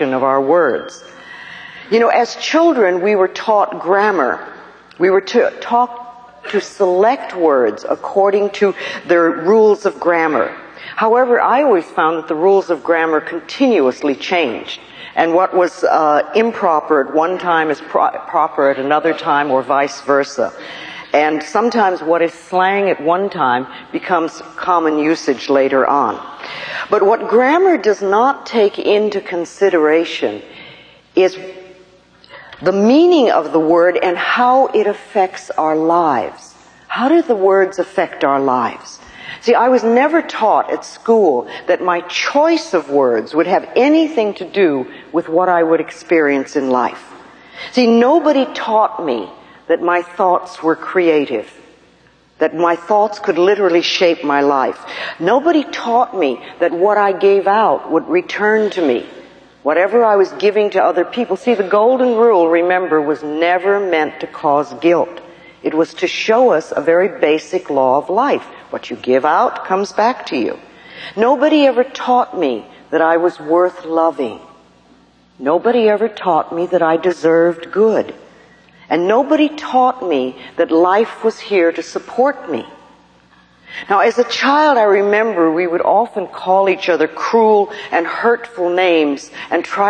of our words. You know, as children, we were taught grammar. We were taught to select words according to the rules of grammar. However, I always found that the rules of grammar continuously changed. And what was improper at one time is proper at another time, or vice versa. And sometimes what is slang at one time becomes common usage later on. But what grammar does not take into consideration is the meaning of the word and how it affects our lives. How do the words affect our lives? See, I was never taught at school that my choice of words would have anything to do with what I would experience in life. See, nobody taught me that my thoughts were creative, that my thoughts could literally shape my life. Nobody taught me that what I gave out would return to me. Whatever I was giving to other people. See, the golden rule, remember, was never meant to cause guilt. It was to show us a very basic law of life. What you give out comes back to you. Nobody ever taught me that I was worth loving. Nobody ever taught me that I deserved good. And nobody taught me that life was here to support me. Now, as a child, I remember we would often call each other cruel and hurtful names and try